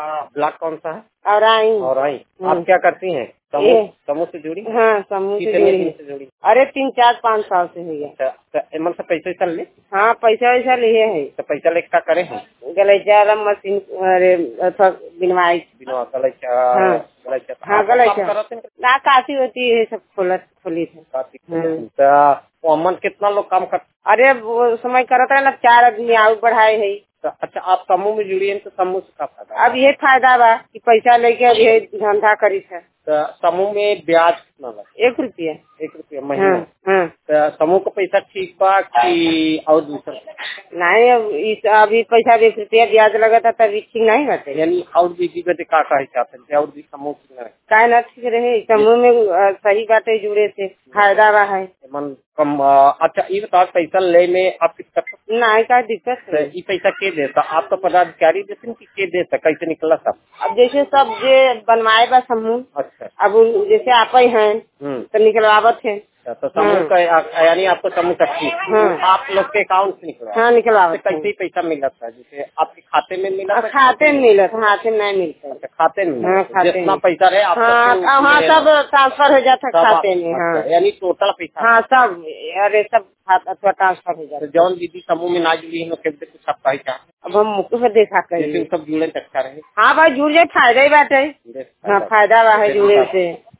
आपका ब्लॉक कौन सा है? और आई। आप क्या करती हैं? समूह से जुड़ी? हाँ, समूह से कितने दिन से जुड़ी? अरे 3-4-5 साल से हो गया। एमन से पैसे चल ले? हाँ, पैसा वैसा लिए है। तो पैसा लेके क्या करे हैं? गलैचा मशीन अरे बिनवाई गलैचा। हाँ, गलैचा ना काफी होती है, सब खोली थे। तो अमन कितना लोग काम कर? अरे वो समय करता है ना, 4 आदमी आगे बढ़ाए है। अच्छा, आप समूह में जुड़ी हैं तो समूह से क्या फायदा? अब ये फायदा बा कि पैसा लेके अब ये धंधा करी है। तो समूह में ब्याज कितना लगा? 1 रुपया। 1 रुपया महीना? हाँ। तो समूह का पैसा ठीक बा कि और दूसरा? नहीं, अब अभी पैसा 1 रुपया ब्याज लगा था तभी ठीक नहीं रहते। यानी और भी जीवन का चाहते हैं और भी समूह का न ठीक रहे समूह में सही बातें जुड़े से फायदा बा है। मन कम। अच्छा, ये बताओ पैसा ले में आप दिक्कत नहीं का दिक्कत है? ये पैसा के देता? आपका पदाधिकारी देते कि के देता? कैसे निकला सब? अब जैसे सब जे बनवाए बा समूह। अच्छा, अब जैसे आप ही हैं तो निकलवावत है। तो समूह का यानी आपको समूह सकती आप लोग के अकाउंट से निकलवा? हाँ, निकलवावत। कैसे पैसा मिला था? जैसे आपके खाते में मिला? खाते में मिला था, हाथ में नहीं मिलता। खाते में? हाँ, खाते जितना में पैसा रहे आप सब ट्रांसफर हो जाता खाते में। हाँ, यानी टोटल पैसा? हाँ, सब अरे सब ट्रांसफर हो जाता। जौन दीदी समूह में ना जुड़ी है कुछ आप पैसा अब हम मुख्य पर देखा करेंगे। सब जुड़े अच्छा रहे। हाँ भाई, जुड़ जाए फायदा ही बात है। हाँ, फायदा बा है जुड़े से।